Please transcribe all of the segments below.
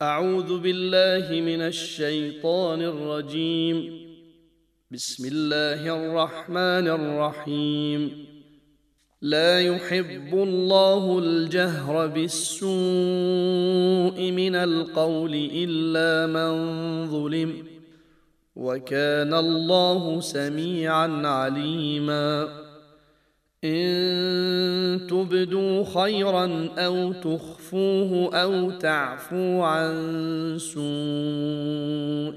أعوذ بالله من الشيطان الرجيم. بسم الله الرحمن الرحيم. لا يحب الله الجهر بالسوء من القول إلا من ظلم، وكان الله سميعا عليما. إن تبدوا خيرا أو تخفوه أو تعفوا عن سوء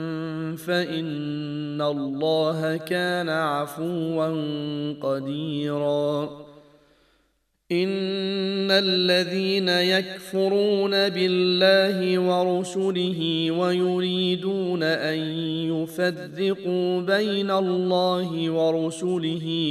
فإن الله كان عفوا قديرا. إن الذين يكفرون بالله ورسله ويريدون أن يفرقوا بين الله ورسله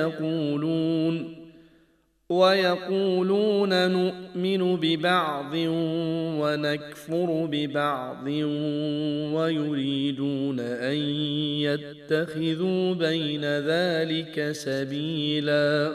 ويقولون نؤمن ببعض ونكفر ببعض ويريدون أن يتخذوا بين ذلك سبيلا،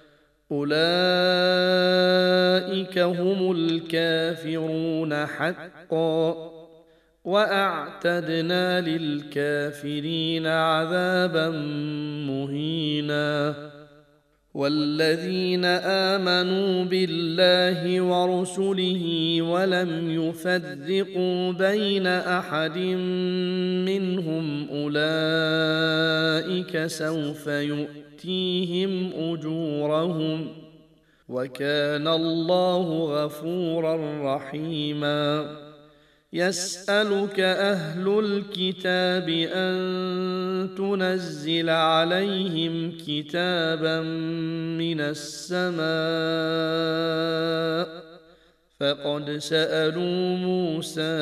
أولئك هم الكافرون حقا، وأعتدنا للكافرين عذابا مهينا. والذين آمنوا بالله ورسله ولم يفرقوا بين أحد منهم أولئك سوف يؤتيهم أجورهم، وكان الله غفورا رحيما. يسألك أهل الكتاب أن تنزل عليهم كتابا من السماء، فقد سألوا موسى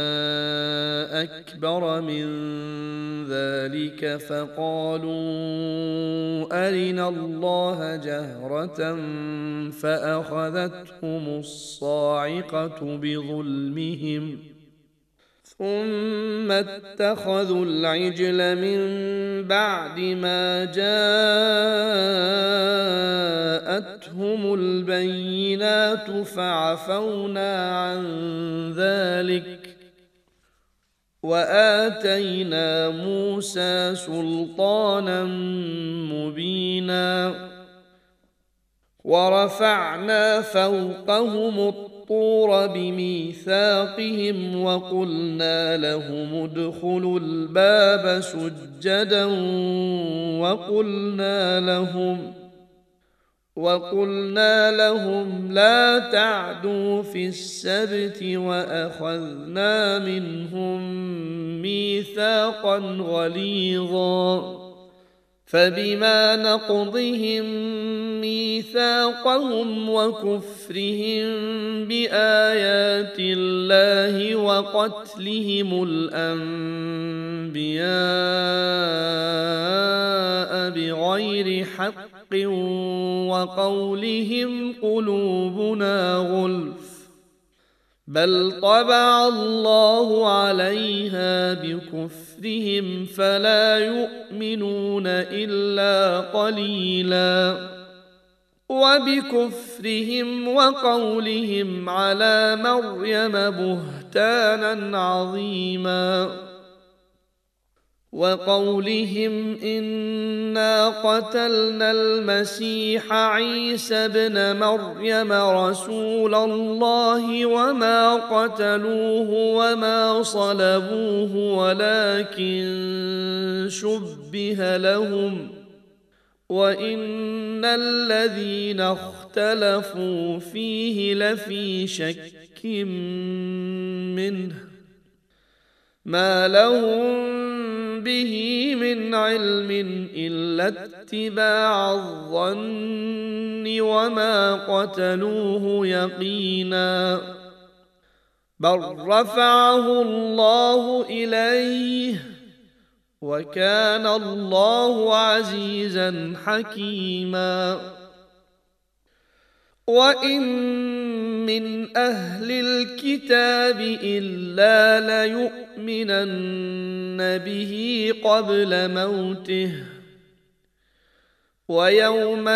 أكبر من ذلك فقالوا أرنا الله جهرة فأخذتهم الصاعقة بظلمهم، ثم اتخذوا العجل من بعد ما جاءتهم البينات فعفونا عن ذلك، وآتينا موسى سلطانا مبينا. ورفعنا فوقهم الطور بميثاقهم وقلنا لهم ادخلوا الباب سجدا وقلنا لهم لا تعدوا في السبت، وأخذنا منهم ميثاقا غليظا. فبما نقضهم ميثاقهم وكفرهم بآيات الله وقتلهم الأنبياء بغير حق وقولهم قلوبنا غلف، بل طبع الله عليها بكفرهم فلا يؤمنون إلا قليلا. وبكفرهم وقولهم على مريم بهتانا عظيما، وقولهم إنا قتلنا المسيح عيسى ابن مريم رسول الله وما قتلوه وما صلبوه ولكن شبه لهم، وإن الذين اختلفوا فيه لفي شك منه، ما لهم به من علم إلا اتباع الظن وما قتلوه يقينا، بل رفعه الله إليه، وكان الله عزيزا حكيما. وإن من أهل الكتاب إلا ليؤمنن به قبل موته، ويوم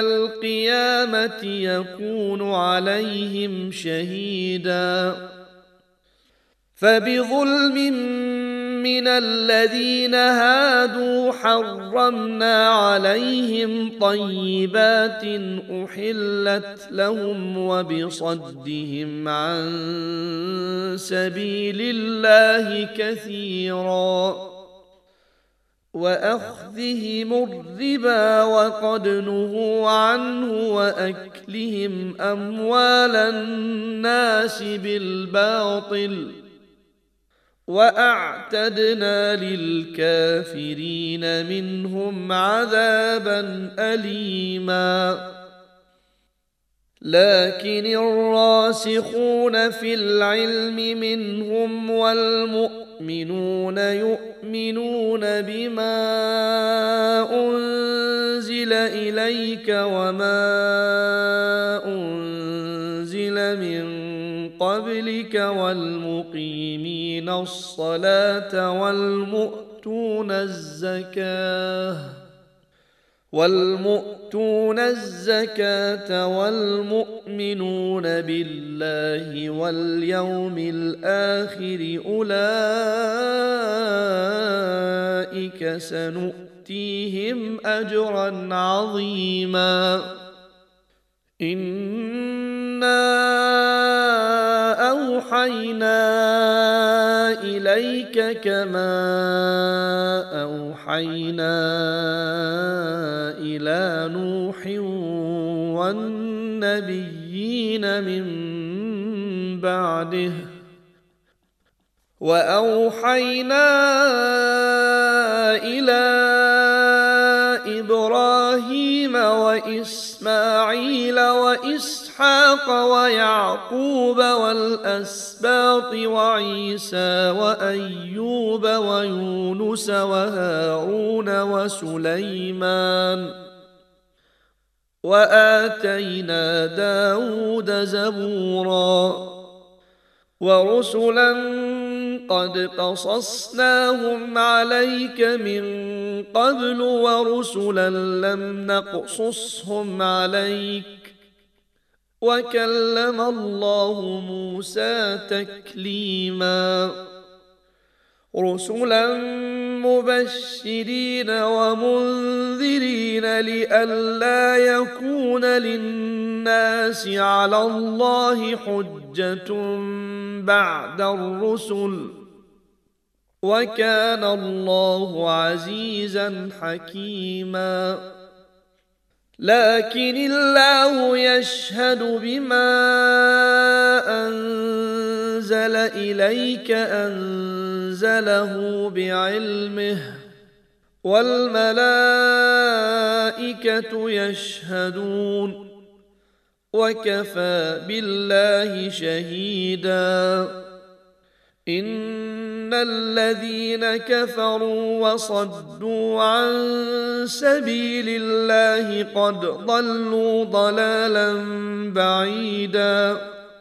القيامة يكون عليهم شهيدا. فبظلم من الذين هادوا حرمنا عليهم طيبات أحلت لهم وبصدهم عن سبيل الله كثيرا وأخذهم الربا وقد نهوا عنه وأكلهم أموال الناس بالباطل وأعتدنا للكافرين منهم عذابا أليما لكن الراسخون في العلم منهم والمؤمنون يؤمنون بما أنزل إليك وما أنزل من قبلك والمقيمين الصلاة والمؤتون الزكاة والمؤمنون بالله واليوم الآخر أولئك سنؤتيهم أجرا عظيما إنا أوحينا إليك كما أوحينا إلى نوح والنبيين من بعده وأوحينا إلى إبراهيم وإسماعيل وإسحاق ويعقوب والأسباط وعيسى وأيوب ويونس وهارون وسليمان وآتينا داود زبورا ورسلا قد قصصناهم عليك من قبل ورسلا لم نقصصهم عليك وكلم الله موسى تكليما رسلا مبشرين ومنذرين لئلا يكون للناس على الله حجة بعد الرسل وكان الله عزيزا حكيما لكن الله يشهد بما أنزل إليك أنزله بعلمه والملائكة يشهدون وكفى بالله شهيدا إن الذين كفروا وصدوا عن سبيل الله قد ضلوا ضلالا بعيدا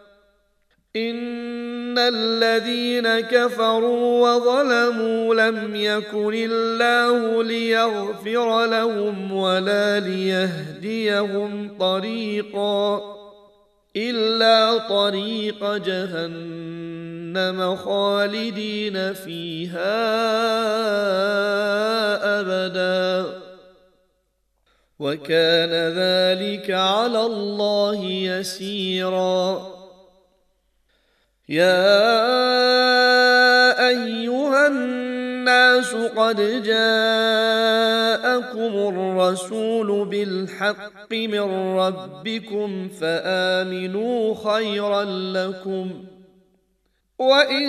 إن الذين كفروا وظلموا لم يكن الله ليغفر لهم ولا ليهديهم طريقا إلا طريق جهنم خالدين فيها أبدا وكان ذلك على الله يسيرا يا أيها الناس قد جاءكم الرسول بالحق من ربكم فآمنوا خيرا لكم وإن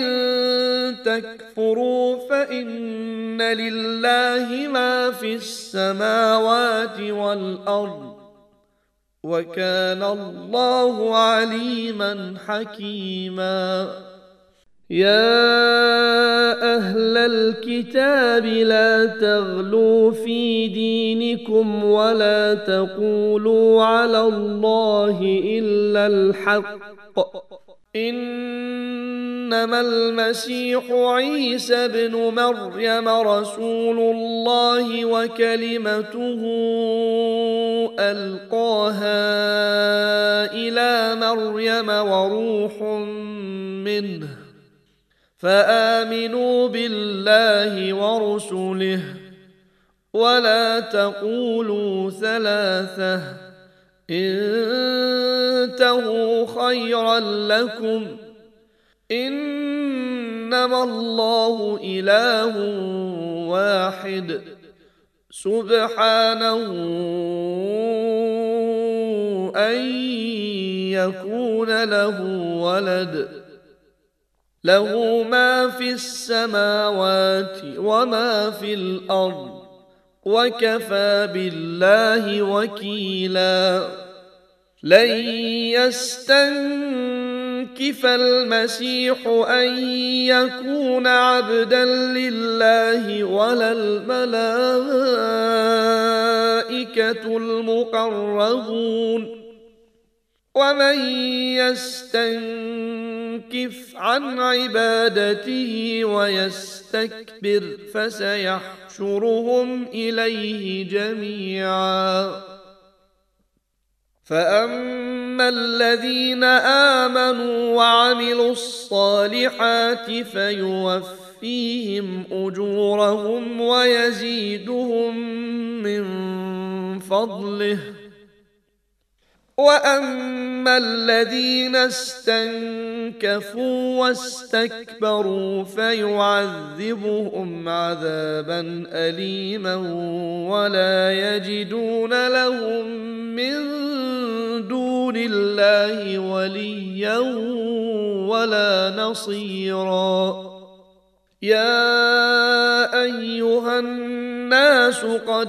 تكفروا فإن لله ما في السماوات والأرض وكان الله عليما حكيما يا أهل الكتاب لا تغلوا في دينكم ولا تقولوا على الله إلا الحق إنما المسيح عيسى بن مريم رسول الله وكلمته ألقاها إلى مريم وروح منه فآمنوا بالله ورسله ولا تقولوا ثلاثة انتهوا خيرا لكم إنما الله إله واحد سبحانه أن يكون له ولد له ما في السماوات وما في الأرض وكفى بالله وكيلا لن يستنكف المسيح أن يكون عبدا لله ولا الملائكة المقربون ومن يستنكف عن عبادته ويستكبر فسيحشرهم إليه جميعا فأما الذين آمنوا وعملوا الصالحات فيوفيهم أجورهم ويزيدهم من فضله وأما الذين استنكفوا واستكبروا فيعذبهم عذابا أليما ولا يجدون لهم من دون الله وليا ولا نصيرا يا أيها الناس قد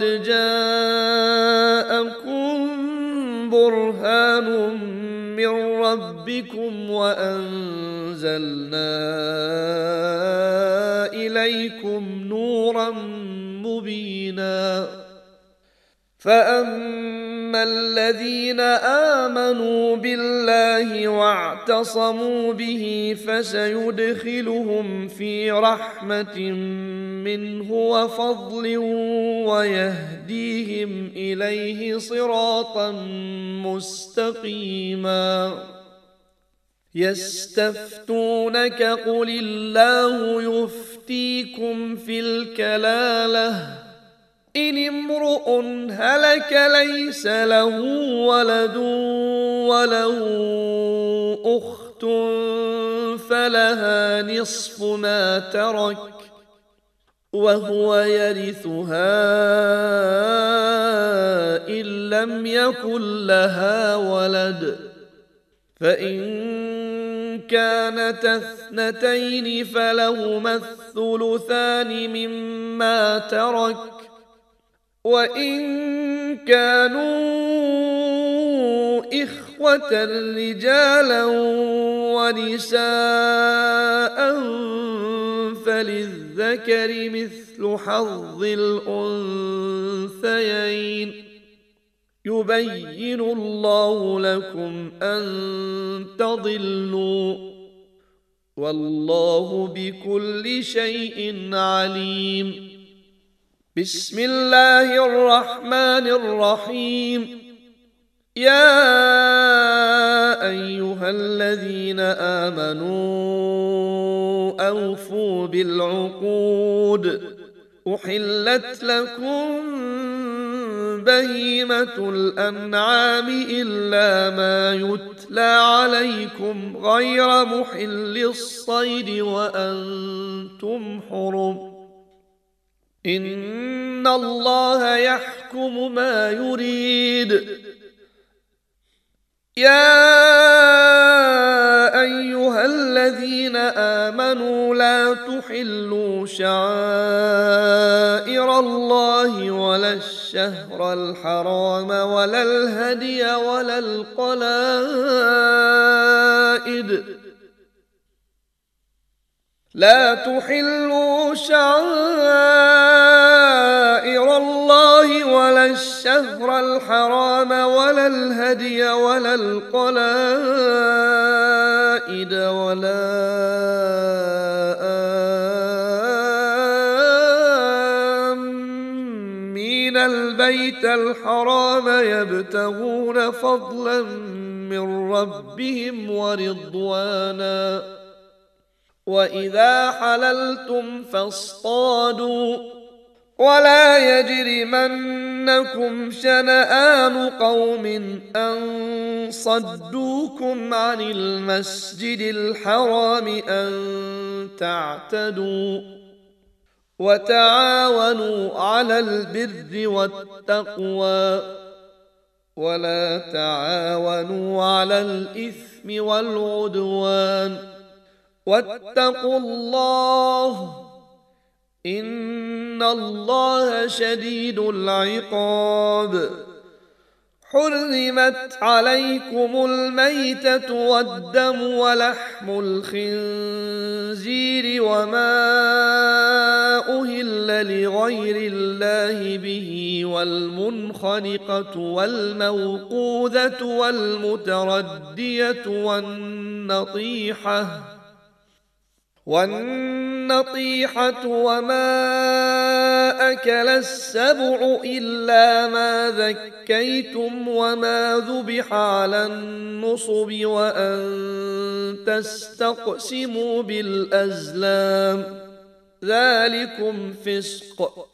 جاءكم برهان من ربكم وأنزلنا إليكم نورا مبينا فأما الذين آمنوا بالله واعتصموا به فسيدخلهم في رحمة منه وفضل ويهديهم إليه صراطا مستقيما يستفتونك قل الله يفتيكم في الكلالة إن امرؤ هلك ليس له ولد وله أخت فلها نصف ما ترك وهو يرثها إن لم يكن لها ولد فإن كانتا اثنتين فلهما الثلثان مما ترك وإن كانوا إخوة رجالا ونساء فللذكر مثل حظ الأنثيين يبين الله لكم أن تضلوا والله بكل شيء عليم بسم الله الرحمن الرحيم يا أيها الذين آمنوا أوفوا بالعقود أحلت لكم بهيمة الأنعام إلا ما يتلى عليكم غير محل الصيد وأنتم حرم إن الله يحكم ما يريد يا أيها الذين آمنوا لا تحلوا شعائر الله ولا الشهر الحرام ولا الهدي ولا القلائد لا تحلوا شعائر الله ولا الشهر الحرام ولا الهدي ولا القلائد ولا آمين البيت الحرام يبتغون فضلا من ربهم ورضوانا وإذا حللتم فاصطادوا ولا يجرمنكم شنآن قوم أن صدوكم عن المسجد الحرام أن تعتدوا وتعاونوا على البر والتقوى ولا تعاونوا على الإثم والعدوان واتقوا الله إن الله شديد العقاب. حرمت عليكم الميتة والدم ولحم الخنزير وما أهل لغير الله به والمنخنقة والموقوذة والمتردية والنطيحة وما أكل السبع إلا ما ذكيتم وما ذبح على النصب وأن تستقسموا بالأزلام ذلكم فسق.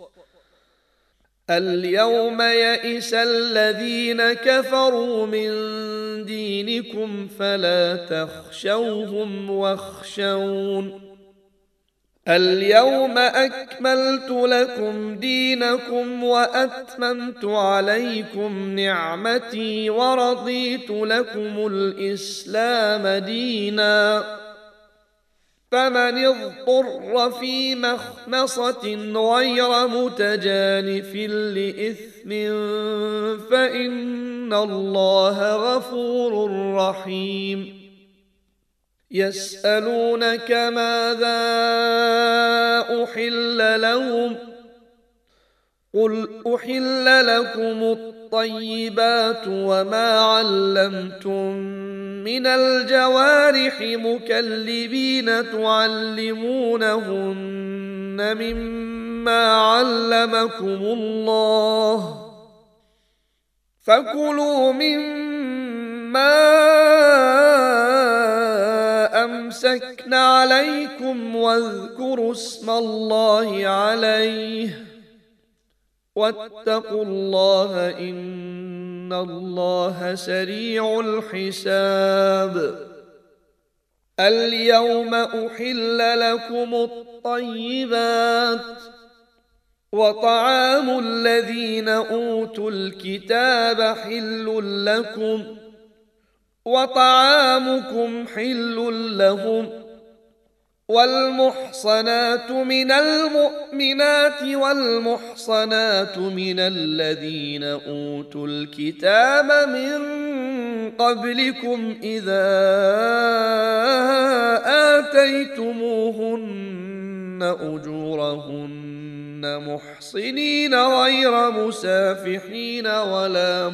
اليوم يئس الذين كفروا من دينكم فلا تخشوهم واخشون. اليوم أكملت لكم دينكم وأتممت عليكم نعمتي ورضيت لكم الإسلام دينا. فمن اضطر في مخمصة غير متجانف لإثم فإن الله غفور رحيم. يسألونك ماذا أحل لهم قل أحل لكم الطيبات وما علمتم من الجوارح مكلبين تعلمونهن مما علمكم الله فكلوا مما أمسكن عليكم واذكروا اسم الله عليه واتقوا الله إن الله سريع الحساب. اليوم أحل لكم الطيبات وطعام الذين أوتوا الكتاب حل لكم وطعامكم حل لهم والمحصنات من المؤمنات والمحصنات من الذين أوتوا الكتاب من قبلكم إذا آتيتموهن أجورهن محصنين غير مسافحين ولا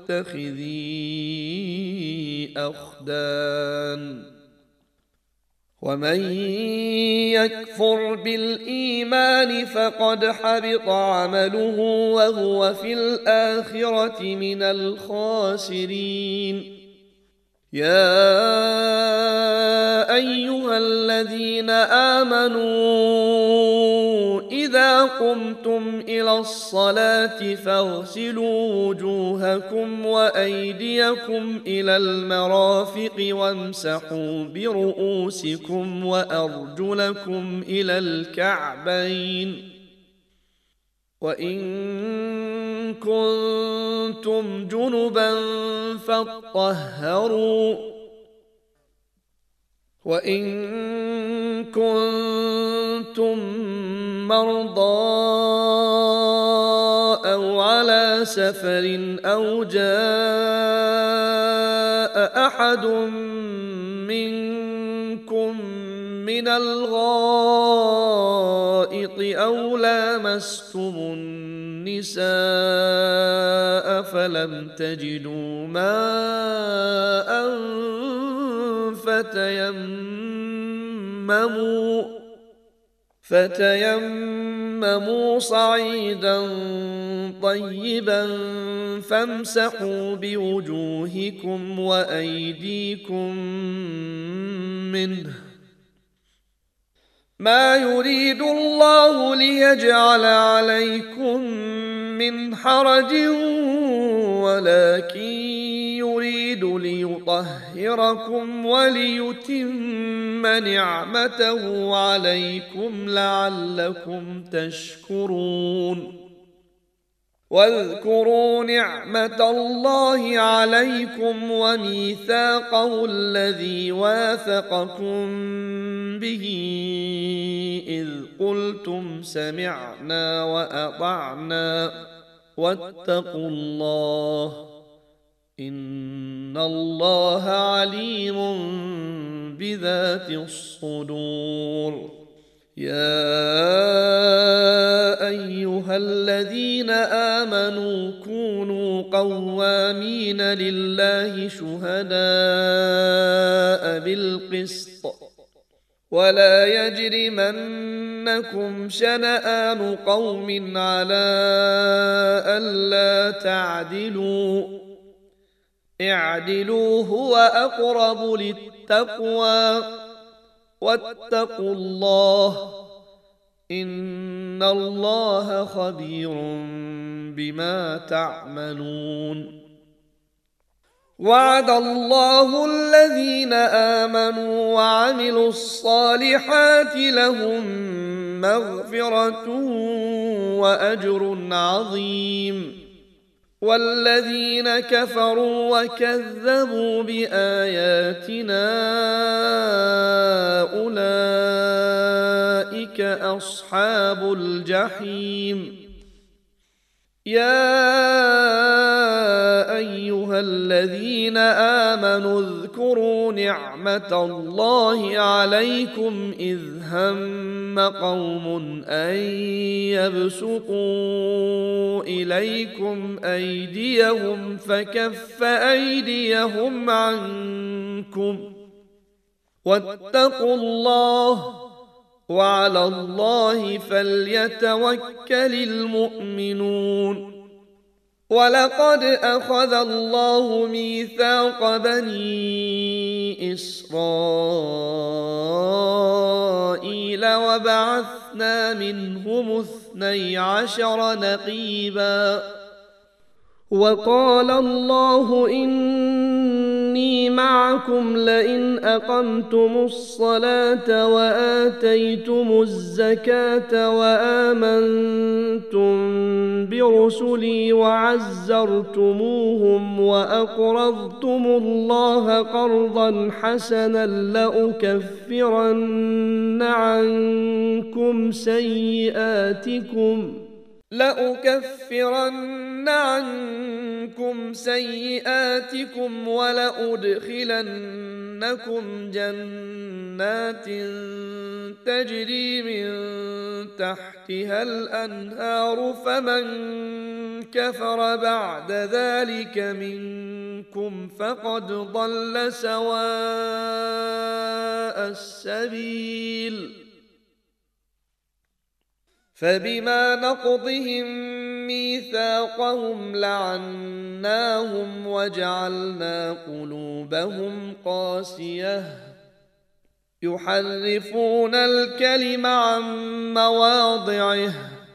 متخذي أخدان. ومن يكفر بالإيمان فقد حبط عمله وهو في الآخرة من الخاسرين. يا أيها الذين آمنوا إذا قمتم إلى الصلاة فاغسلوا وجوهكم وأيديكم إلى المرافق وامسحوا برؤوسكم وأرجلكم إلى الكعبين وإن كنتم جنبا فاطهروا وإن كنتم مرضى أو على سفر أو جاء أحد منكم من الغائط أو لامستم النساء فلم تجدوا ماء فتيمموا صعيدا طيبا فامسحوا بوجوهكم وأيديكم منه ما يريد الله ليجعل عليكم من حرج ولكن يريد ليطهركم وليتم نعمته عليكم لعلكم تشكرون واذكروا نعمة الله عليكم وميثاقه الذي واثقكم به إذ قلتم سمعنا وأطعنا واتقوا الله إن الله عليم بذات الصدور. يا أيها الذين آمنوا كونوا قوامين لله شهداء بالقسط ولا يجرمنكم شنآن قوم على ألا تعدلوا اعدلوا هو أقرب للتقوى واتقوا الله إن الله خبير بما تعملون. وعد الله الذين آمنوا وعملوا الصالحات لهم مغفرة وأجر عظيم والذين كفروا وكذبوا بآياتنا أولئك أصحاب الجحيم. يا أيها الذين آمنوا اذكروا نعمة الله عليكم إذ هم قوم أن يبسطوا إليكم أيديهم فكف أيديهم عنكم واتقوا الله وعلى الله فليتوكل المؤمنون. ولقد أخذ الله ميثاق بني إسرائيل وبعثنا منهم 12 نقيبا وقال الله إني معكم لئن أقمتم الصلاة وآتيتم الزكاة وآمنتم برسلي وعزرتموهم وأقرضتم الله قرضا حسنا لأكفرن عنكم سيئاتكم ولأدخلنكم جنات تجري من تحتها الأنهار فمن كفر بعد ذلك منكم فقد ضل سواء السبيل. فبما نقضهم ميثاقهم لعناهم وجعلنا قلوبهم قاسية يحرفون الكلم عن مواضعه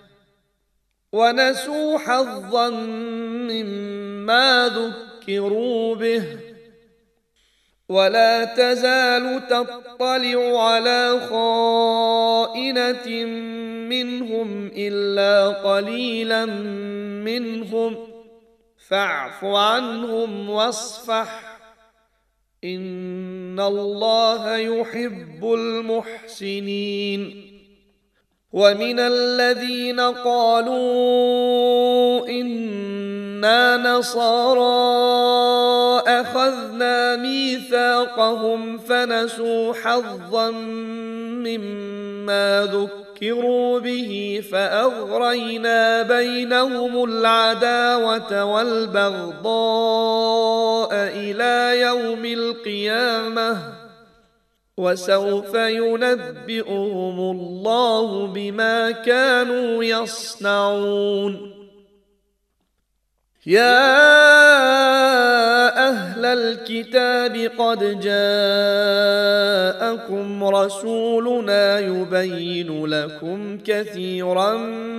ونسوا حظا مما ذكروا به ولا تزال تطلع على خائنة منهم إلا قليلا منهم فاعف عنهم واصفح إن الله يحب المحسنين. ومن الذين قالوا إنا نصارى أخذنا ميثاقهم فنسوا حظا مما ذكروا به فأغرينا بينهم العداوة والبغضاء إلى يوم القيامة وسوف ينبئهم الله بما كانوا يصنعون. يا أهل الكتاب قد جاءكم رسولنا يبين لكم كثيرا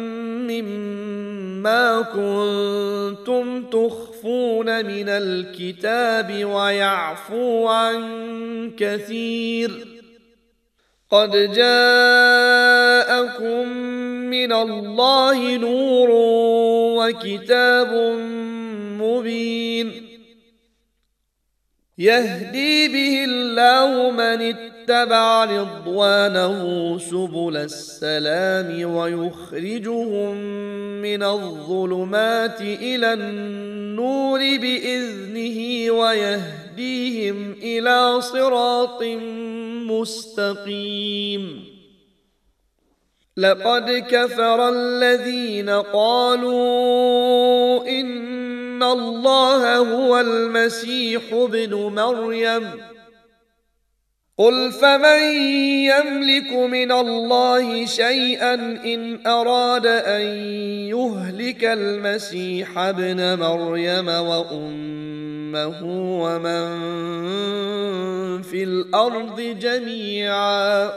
مما كنتم تخفون من الكتاب ويعفو عن كثير. قد جاءكم من الله نور وكتاب مبين يهدي به الله من اتبع رضوانه سبل السلام ويخرجهم من الظلمات إلى النور بإذنه ويهديهم إلى صراط مستقيم. لقد كفر الذين قالوا إن الله هو المسيح ابن مريم قل فمن يملك من الله شيئا إن أراد أن يهلك المسيح ابن مريم وأمه ومن في الأرض جميعا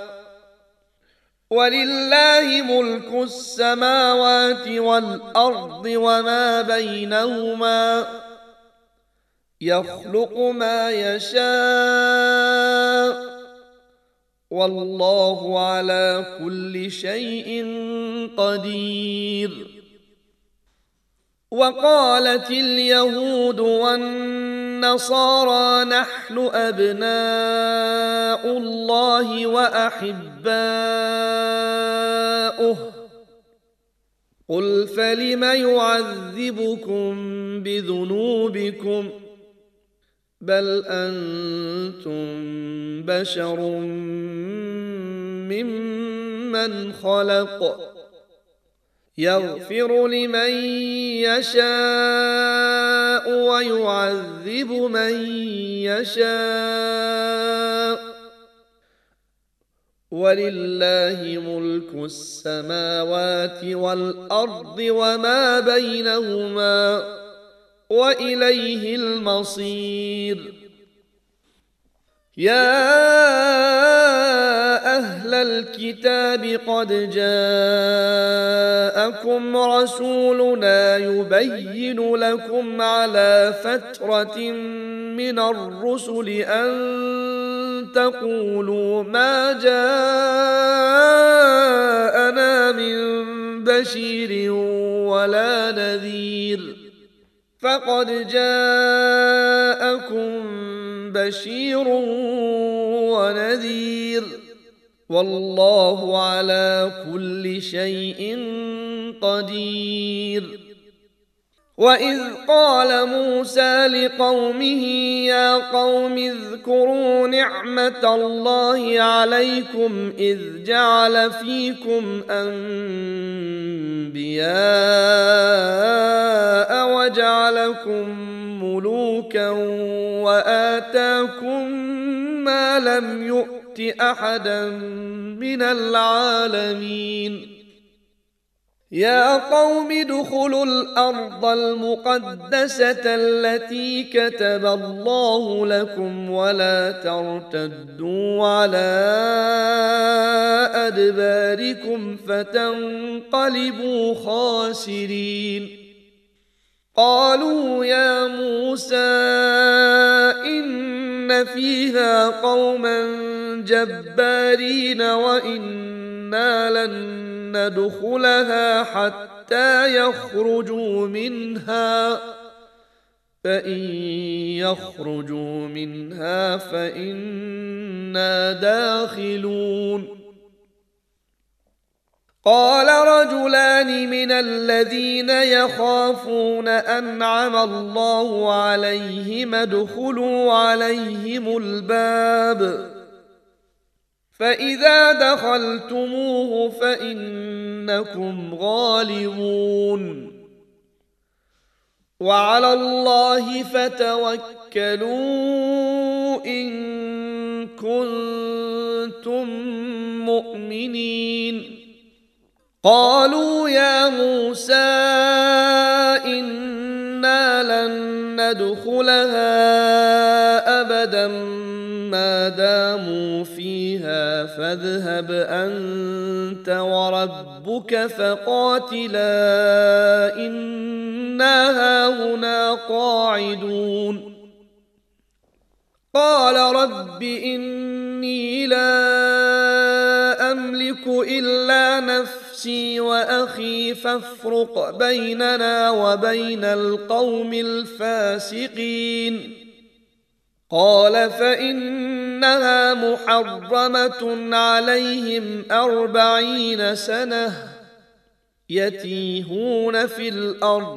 ولله ملك السماوات والأرض وما بينهما يخلق ما يشاء والله على كل شيء قدير. وقالت اليهود والنصارى نحن أبناء الله وأحباؤه قل فلم يعذبكم بذنوبكم بل أنتم بشر ممن خلق يغفر لمن يشاء ويعذب من يشاء ولله ملك السماوات والأرض وما بينهما وإليه المصير. يا أهل الكتاب قد جاءكم رسولنا يبين لكم على فترة من الرسل أن تقولوا ما جاءنا من بشير ولا نذير فقد جاءكم بشير ونذير والله على كل شيء قدير. وإذ قال موسى لقومه يا قوم اذكروا نعمة الله عليكم إذ جعل فيكم أنبياء وجعلكم ملوكا وآتاكم ما لم يؤت أحدا من العالمين. يا قوم ادخلوا الأرض المقدسة التي كتب الله لكم ولا ترتدوا على أدباركم فتنقلبوا خاسرين. قالوا يا موسى إن فيها قوما جبارين وإنا لن ندخلها حتى يخرجوا منها فإن يخرجوا منها فإنا داخلون. قال رجلان من الذين يخافون أنعم الله عليهم ادخلوا عليهم الباب فإذا دخلتموه فإنكم غالبون وعلى الله فتوكلوا إن كنتم مؤمنين. قالوا يا موسى إنا ندخلها أبدا ما داموا فيها فاذهب أنت وربك فقاتلا إنا هاهنا قاعدون قال رب إني لا أملك إلا نفسي وأخي فافرق بيننا وبين القوم الفاسقين قال فإنها محرمة عليهم 40 سنة يتيهون في الأرض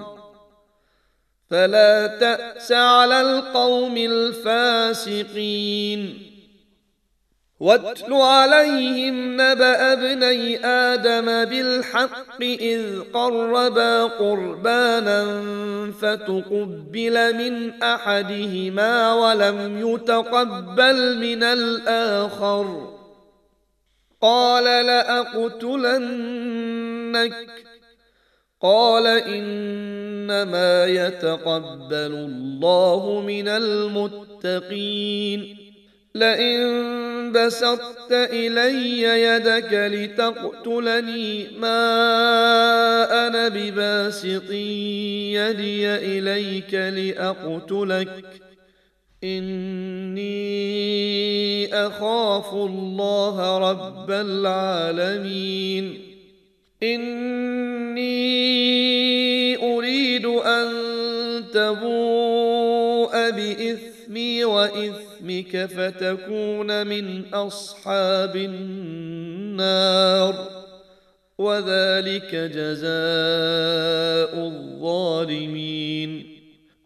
فلا تأس على القوم الفاسقين واتل عليهم نبأ ابني آدم بالحق إذ قربا قربانا فتقبل من أحدهما ولم يتقبل من الآخر قال لأقتلنك قال إنما يتقبل الله من المتقين لئن بسطت إلي يدك لتقتلني ما أنا بباسط يدي إليك لأقتلك إني أخاف الله رب العالمين إني أريد أن تبوء بإثمي وإثمك فتكون من أصحاب النار وذلك جزاء الظالمين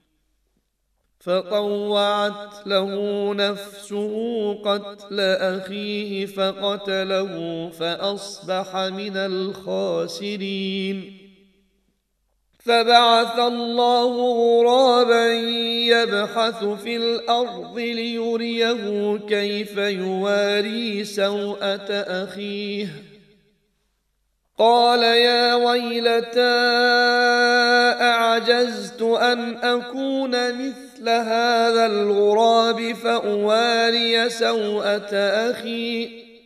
فطوعت له نفسه قتل أخيه فقتله فأصبح من الخاسرين فبعث الله غرابا يبحث في الأرض ليريه كيف يواري سوءة أخيه قال يا ويلتى أعجزت أن أكون مثل هذا الغراب فأواري سوءة أخي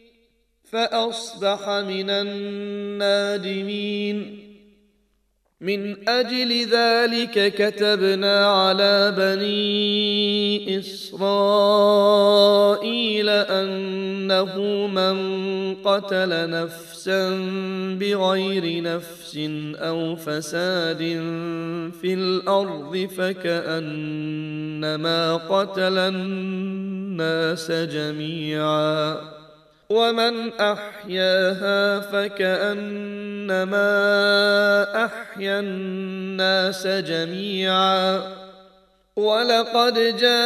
فأصبح من النادمين من أجل ذلك كتبنا على بني إسرائيل أنه من قتل نفسا بغير نفس أو فساد في الأرض فكأنما قتل الناس جميعا ومن أحياها فكأنما أحيا الناس جميعا ولقد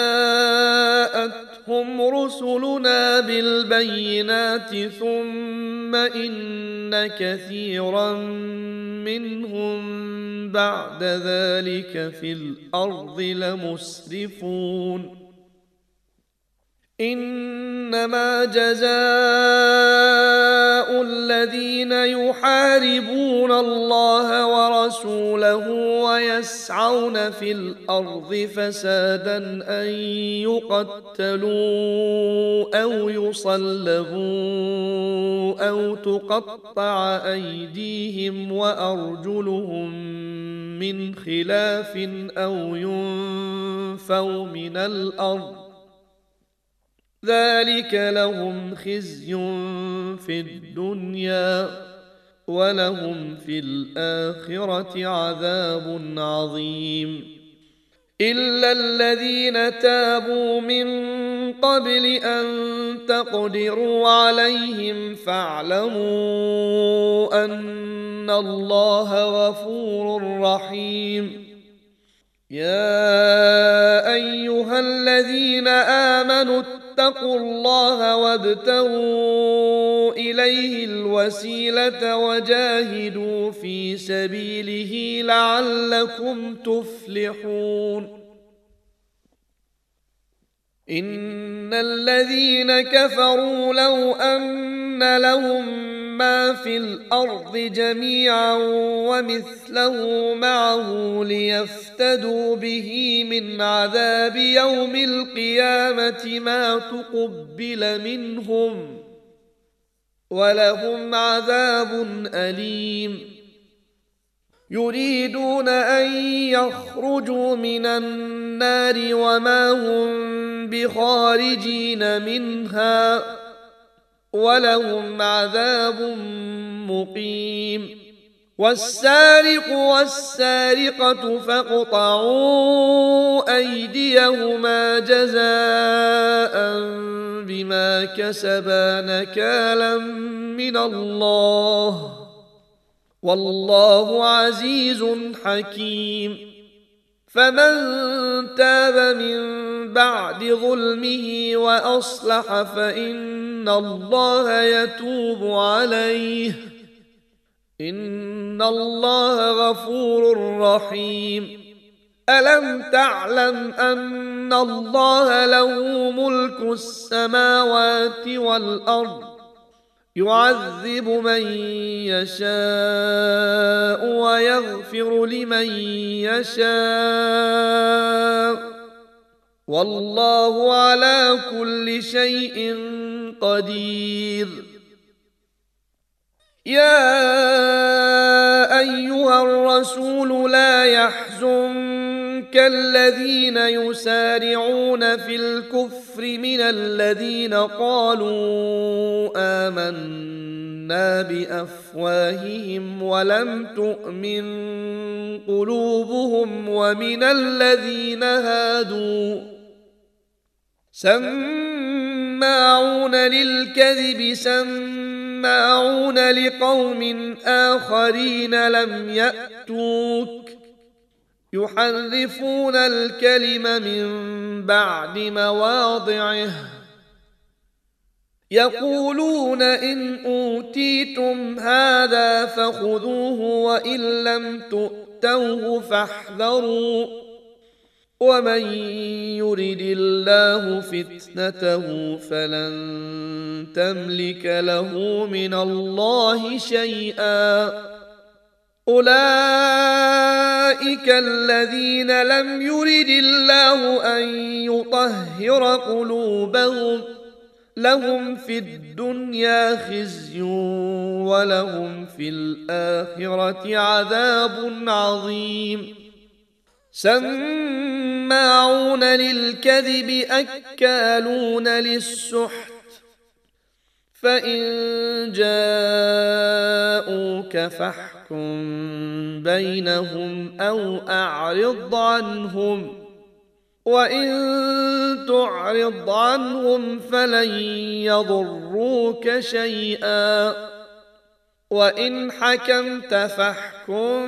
جاءتهم رسلنا بالبينات ثم إن كثيرا منهم بعد ذلك في الأرض لمسرفون إنما جزاء الذين يحاربون الله ورسوله ويسعون في الأرض فسادا أن يقتلوا أو يصلبوا أو تقطع أيديهم وأرجلهم من خلاف أو ينفوا من الأرض ذلك لهم خزي في الدنيا ولهم في الآخرة عذاب عظيم إلا الذين تابوا من قبل أن تقدروا عليهم فاعلموا أن الله غفور رحيم يا أيها الذين آمنوا اتقوا الله وابتغوا إليه الوسيلة وجاهدوا في سبيله لعلكم تفلحون إن الذين كفروا لو أن لهم ما في الأرض جميعا ومثله معه ليفتدوا به من عذاب يوم القيامة ما تقبل منهم ولهم عذاب أليم يريدون أن يخرجوا من النار وما هم بخارجين منها ولهم عذاب مقيم والسارق والسارقة فاقطعوا أيديهما جزاء بما كسبا نكالا من الله والله عزيز حكيم فمن تاب من بعد ظلمه وأصلح فإن الله يتوب عليه إن الله غفور رحيم ألم تعلم أن الله له ملك السماوات والأرض يعذب من يشاء ويغفر لمن يشاء والله على كل شيء قدير يا أيها الرسول لا يحزنك الذين يسارعون في الكفر من الذين قالوا آمنا بأفواههم ولم تؤمن قلوبهم ومن الذين هادوا سماعون للكذب سماعون لقوم آخرين لم يأتوك يحرفون الكلم من بعد مواضعه يقولون إن أوتيتم هذا فخذوه وإن لم تؤتوه فاحذروا ومن يرد الله فتنته فلن تملك له من الله شيئا أولئك الذين لم يرد الله أن يطهر قلوبهم لهم في الدنيا خزي ولهم في الآخرة عذاب عظيم سماعون للكذب أكالون للسحت فإن جاءوك فاحكم بينهم أو أعرض عنهم وإن تعرض عنهم فلن يضروك شيئا وإن حكمت فاحكم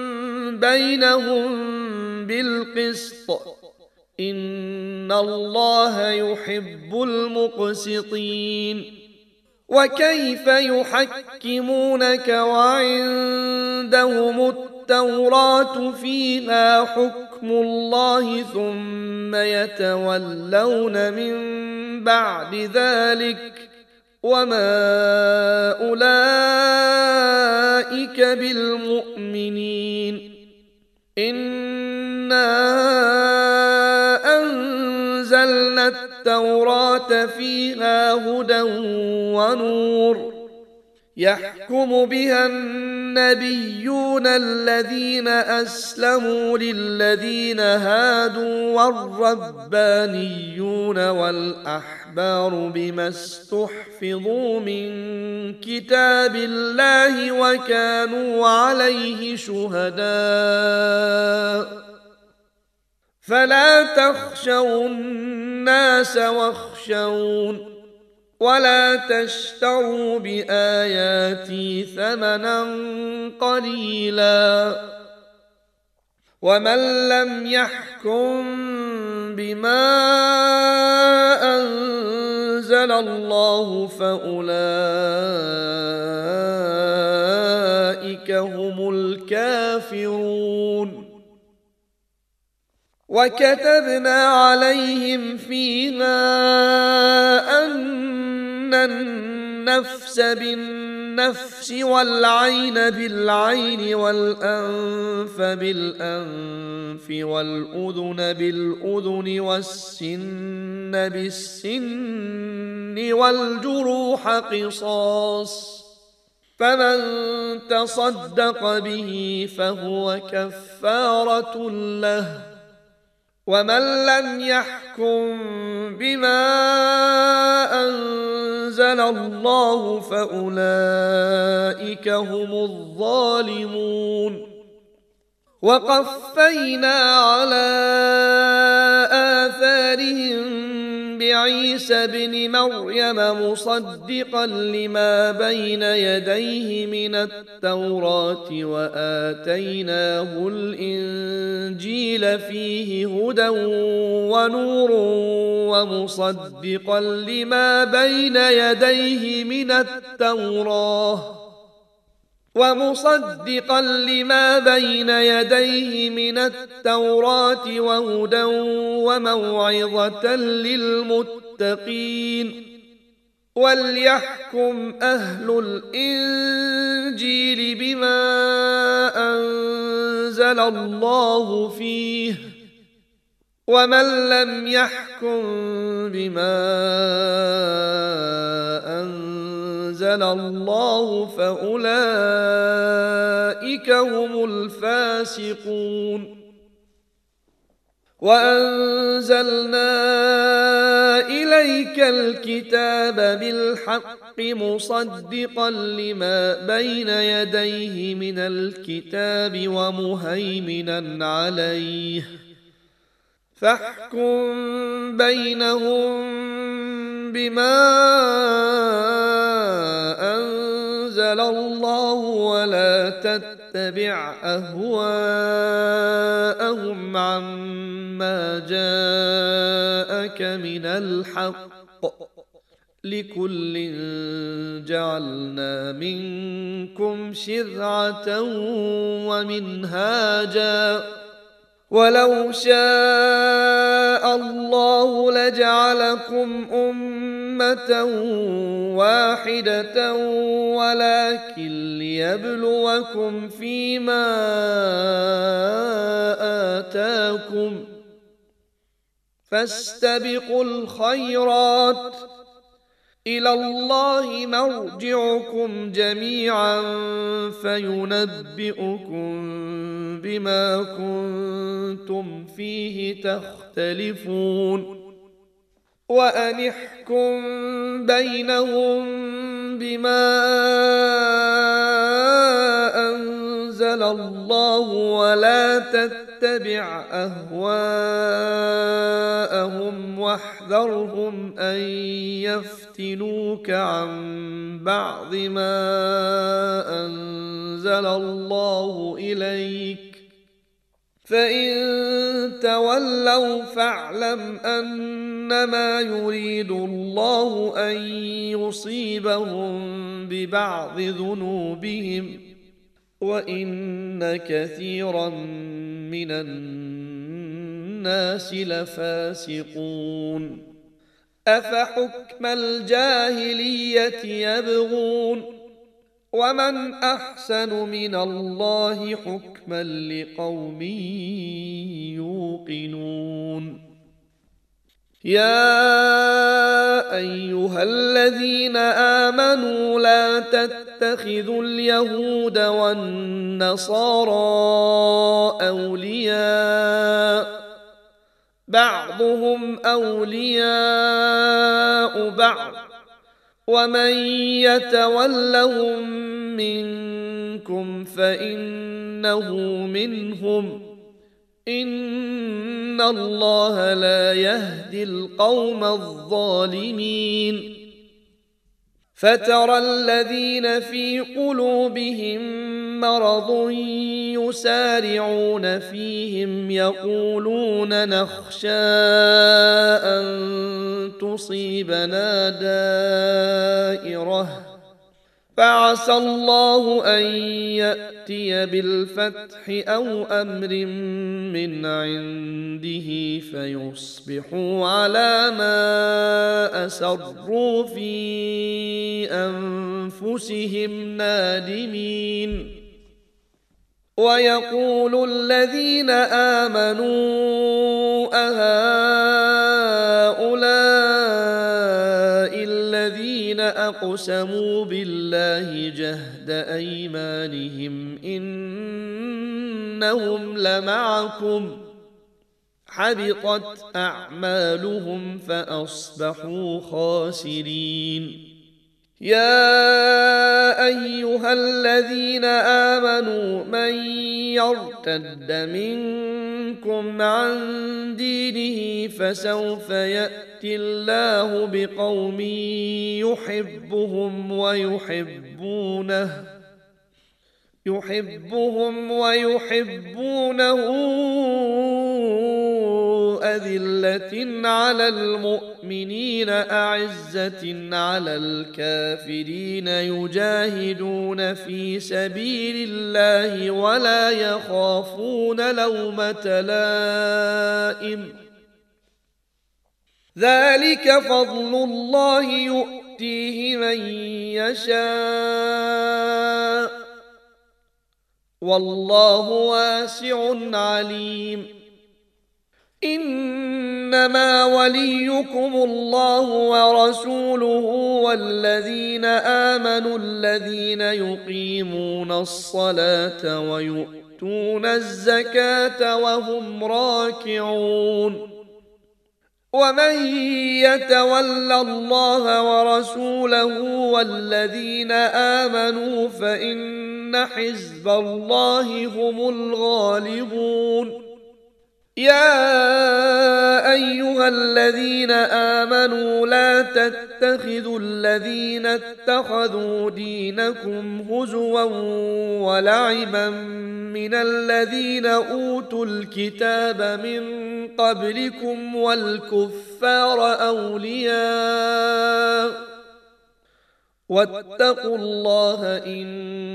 بينهم بالقسط إن الله يحب المقسطين وكيف يحكمونك وعندهم التوراة فيها حكم الله ثم يتولون من بعد ذلك وما أولئك بالمؤمنين إنا أنزلنا التوراة فيها هدى ونور يحكم بها النبيون الذين أسلموا للذين هادوا والربانيون والأحبار بما استحفظوا من كتاب الله وكانوا عليه شهداء فلا تخشوا الناس واخشون ولا تشتروا بآياتي ثمنا قليلا ومن لم يحكم بما أنزل الله فأولئك هم الكافرون وكتبنا عليهم فيها أن النفس بالنفس والعين بالعين والأنف بالأنف والأذن بالأذن والسن بالسن والجروح قصاص، فمن تصدق به فهو كفارة له، ومن لم يحكم بما أنزل الله فأولئك هم الظالمون. وقفينا على آثارهم بعيسى بن مريم مصدقا لما بين يديه من التوراة وآتيناه الإنجيل فيه هدى ونور ومصدقا لما بين يديه من التوراة وهدى وموعظة للمتقين. وليحكم أهل الإنجيل بما أنزل الله فيه، ومن لم يحكم بما أنزل الله فأولئك هم الفاسقون. وأنزلنا إليك الكتاب بالحق مصدقا لما بين يديه من الكتاب ومهيمنا عليه، فاحكم بينهم بما أنزل الله ولا تتبع أهواءهم عما جاءك من الحق، لكل جعلنا منكم شرعة ومنهاجا، ولو شاء الله لجعلكم أمة واحدة ولكن ليبلوكم فيما آتاكم، فاستبقوا الخيرات، إلى الله مرجعكم جميعا فينبئكم بما كنتم فيه تختلفون. وأن احكم بينهم بما أنزل الله ولا تتبع أهواءهم واحذرهم أن يفتنوك عن بعض ما أنزل الله إليك، فإن تولوا فاعلم أنما يريد الله أن يصيبهم ببعض ذنوبهم، وإن كثيرا من الناس لفاسقون. أفحكم الجاهلية يبغون، ومن أحسن من الله حكما لقوم يوقنون. يا أيها الذين آمنوا لا تتخذوا اليهود والنصارى أولياء، بعضهم أولياء بعض، ومن يتولهم منكم فإنه منهم، إن الله لا يهدي القوم الظالمين. فترى الذين في قلوبهم مرض يسارعون فيهم يقولون نخشى أن تصيبنا دائرة، فعسى الله أن يأتي بالفتح أو أمر من عنده فيصبحوا على ما أسروا في أنفسهم نادمين. ويقول الذين آمنوا أهؤلاء الذين أقسموا بالله جهد أيمانهم إنهم لمعكم حبطت أعمالهم فأصبحوا خاسرين. يا أيها الذين آمنوا من يرتد منكم عن دينه فسوف يأتي الله بقوم يحبهم ويحبونه أذلة على المؤمنين أعزة على الكافرين يجاهدون في سبيل الله ولا يخافون لومة لائم ذلك فضل الله يؤتيه من يشاء والله واسع عليم. إنما وليكم الله ورسوله والذين آمنوا الذين يقيمون الصلاة ويؤتون الزكاة وهم راكعون. ومن يتول الله ورسوله والذين آمنوا فإن حزب الله هم الغالبون. يا أيها الذين آمنوا لا تتخذوا الذين اتخذوا دينكم هزوا ولعبا من الذين أوتوا الكتاب من قبلكم والكفار أولياء واتقوا الله إن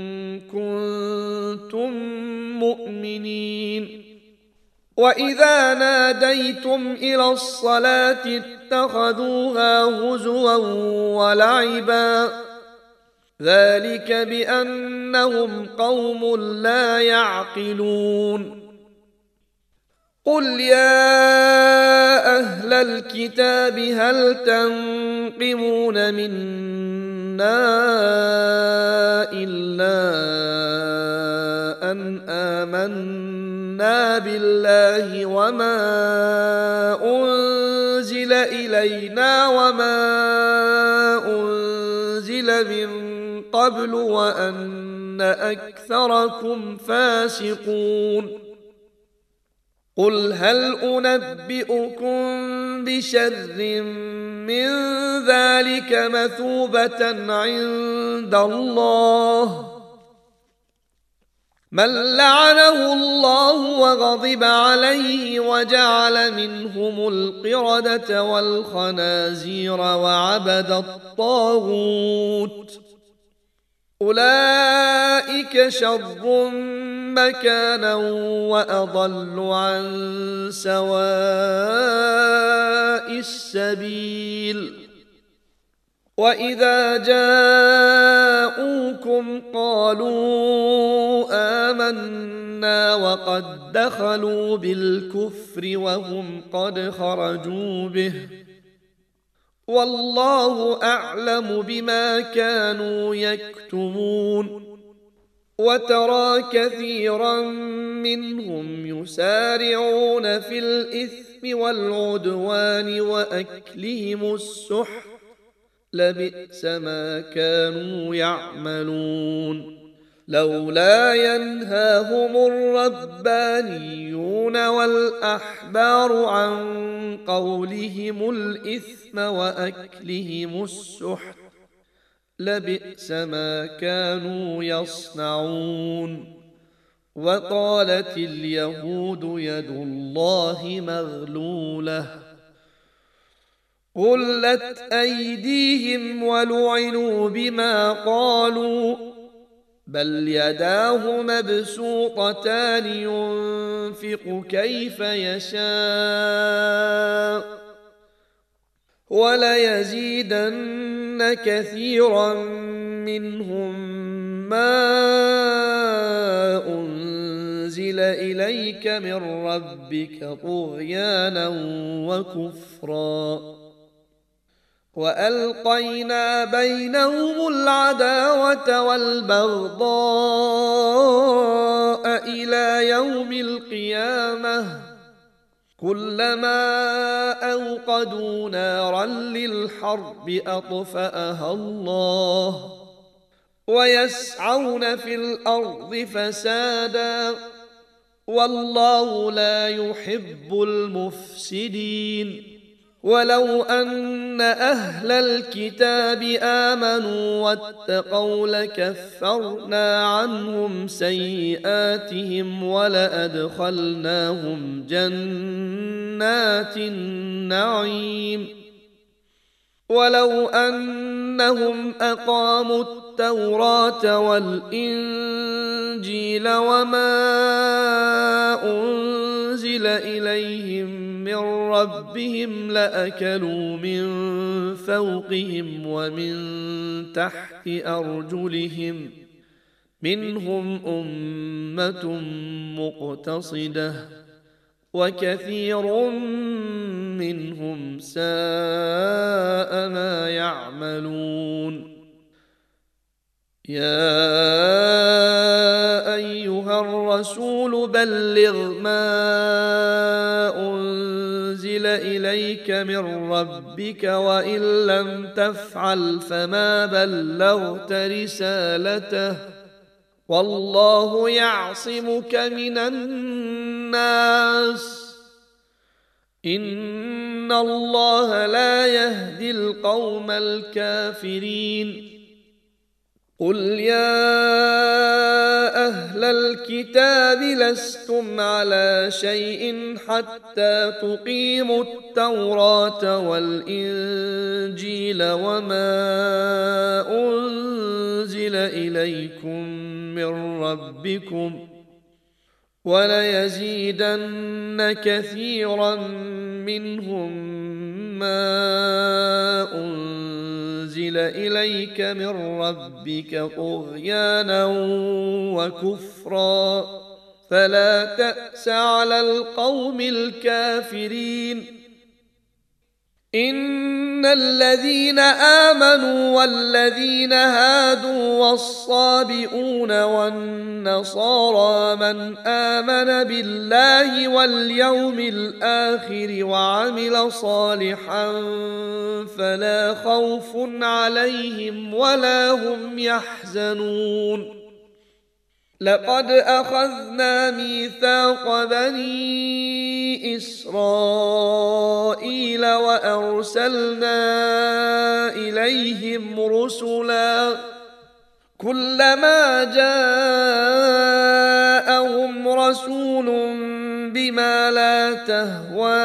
كنتم مؤمنين. وإذا ناديتم إلى الصلاة اتخذوها هزوا ولعبا ذلك بأنهم قوم لا يعقلون. قل يا أهل الكتاب هل تنقمون منا إلا أن آمنا بالله وما أنزل إلينا وما أنزل من قبل وأن أكثركم فاسقون. قل هل أنبئكم بشر من ذلك مثوبة عند الله من لعنه الله وغضب عليه وجعل منهم القردة والخنازير وعبد الطاغوت أولئك شر مكانا وأضل عن سواء السبيل. وإذا جاءوكم قالوا آمنا وقد دخلوا بالكفر وهم قد خرجوا به والله أعلم بما كانوا يكتمون. وترى كثيرا منهم يسارعون في الإثم والعدوان وأكلهم السحت لبئس ما كانوا يعملون. لولا ينهاهم الربانيون والأحبار عن قولهم الإثم وأكلهم السحت لبئس ما كانوا يصنعون. وقالت اليهود يد الله مغلولة غلت أيديهم ولعنوا بما قالوا بل يداه مبسوطتان ينفق كيف يشاء وليزيدن كثيرا منهم ما أنزل إليك من ربك طغيانا وكفرا وألقينا بينهم العداوة والبغضاء إلى يوم القيامة كلما أوقدوا نارا للحرب أطفأها الله ويسعون في الأرض فسادا والله لا يحب المفسدين ولو أن أهل الكتاب آمنوا واتقوا لكفرنا عنهم سيئاتهم ولأدخلناهم جنات النعيم ولو أنهم أقاموا التوراة والإنجيل وما أنزل إليهم من ربهم لأكلوا من فوقهم ومن تحت أرجلهم منهم أمة مقتصدة وكثير منهم ساء ما يعملون يا أيها الرسول بلغ ما أنزل إليك من ربك وإن لم تفعل فما بلغت رسالته والله يعصمك من الناس إن الله لا يهدي القوم الكافرين قل يا أهل الكتاب لستم على شيء حتى تقيموا التوراة والإنجيل وما أنزل إليكم من ربكم وليزيدن كثيرا منهم ما أنزل إليك من ربك طغيانا وكفرا فلا تأس على القوم الكافرين إن الذين آمنوا والذين هادوا والصابئون والنصارى من آمن بالله واليوم الآخر وعمل صالحا فلا خوف عليهم ولا هم يحزنون لقد أخذنا ميثاق بني إسرائيل وأرسلنا إليهم رسلا كلما جاءهم رسول بما لا تهوى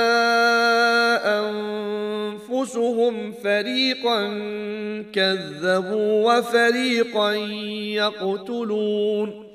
أنفسهم فريقا كذبوا وفريقا يقتلون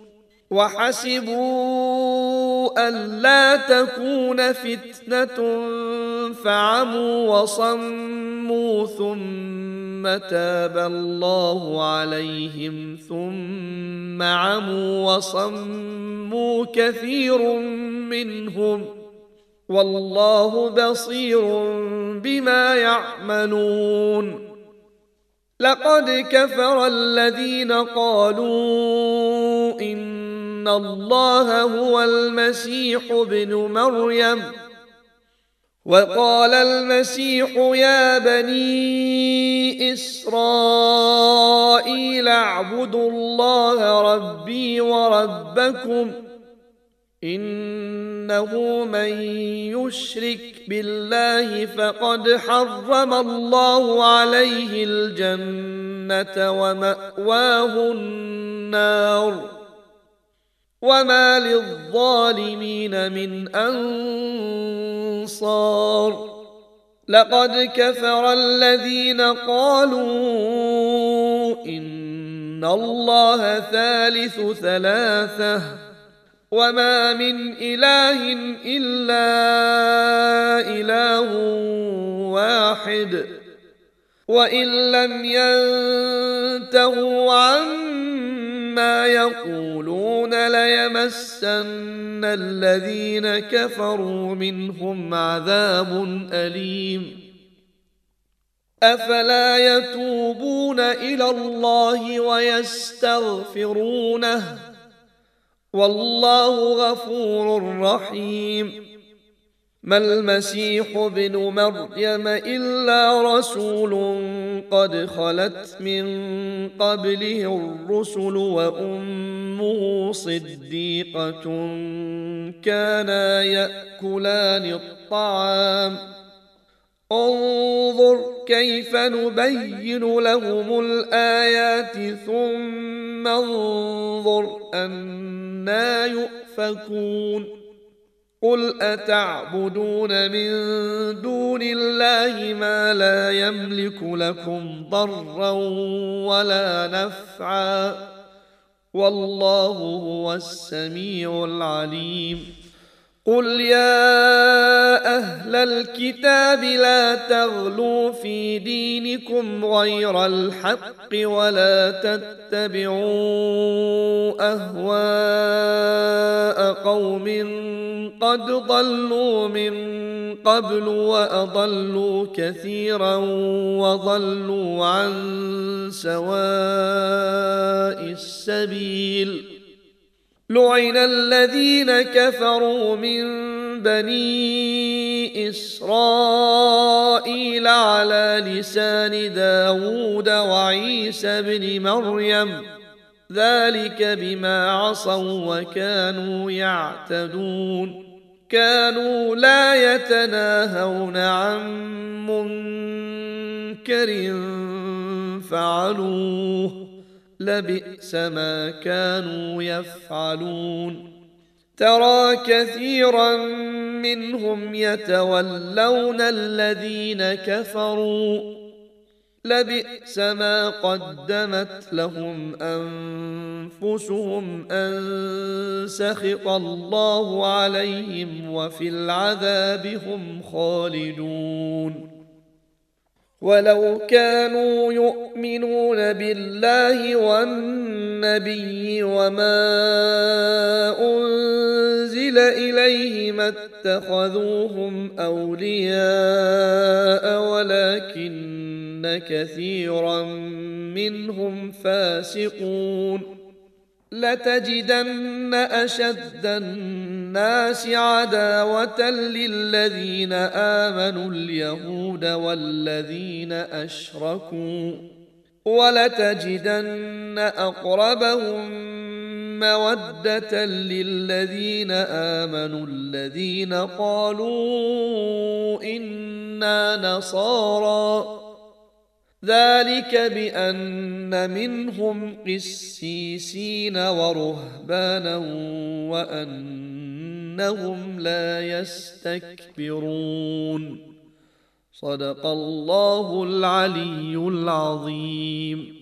وحسبوا ألا تكون فتنة فعموا وصموا ثم تاب الله عليهم ثم عموا وصموا كثير منهم والله بصير بما يعملون لقد كفر الذين قالوا إن الله هو المسيح ابن مريم وقال المسيح يا بني إسرائيل اعبدوا الله ربي وربكم إنه من يشرك بالله فقد حرم الله عليه الجنة ومأواه النار وما للظالمين من أنصار لقد كفر الذين قالوا إن الله ثالث ثلاثة وما من إله إلا إله واحد وإن لم ينتهوا عما يقولون ليمسن الذين كفروا منهم عذاب أليم أفلا يتوبون إلى الله ويستغفرونه والله غفور رحيم ما المسيح ابن مريم إلا رسول قد خلت من قبله الرسل وأمه صديقة كانا يأكلان الطعام انظر كيف نبين لهم الآيات ثم انظر أنى يؤفكون قل أتعبدون من دون الله ما لا يملك لكم ضرا ولا نفعا والله هو السميع العليم قل يا أهل الكتاب لا تغلوا في دينكم غير الحق ولا تتبعوا أهواء قوم قد ضلوا من قبل وأضلوا كثيرا وضلوا عن سواء السبيل لعن الذين كفروا من بني إسرائيل على لسان داود وعيسى بن مريم ذلك بما عصوا وكانوا يعتدون كانوا لا يتناهون عن منكر فعلوه لبئس ما كانوا يفعلون ترى كثيرا منهم يتولون الذين كفروا لبئس ما قدمت لهم أنفسهم أن سخط الله عليهم وفي العذاب هم خالدون ولو كانوا يؤمنون بالله والنبي وما أنزل إليه ما اتخذوهم أولياء ولكن كثيرا منهم فاسقون لتجدن أشد الناس عداوة للذين آمنوا اليهود والذين أشركوا ولتجدن أقربهم مودة للذين آمنوا الذين قالوا إنا نصارى ذلك بأن منهم قسيسين ورهبانا وأنهم لا يستكبرون صدق الله العلي العظيم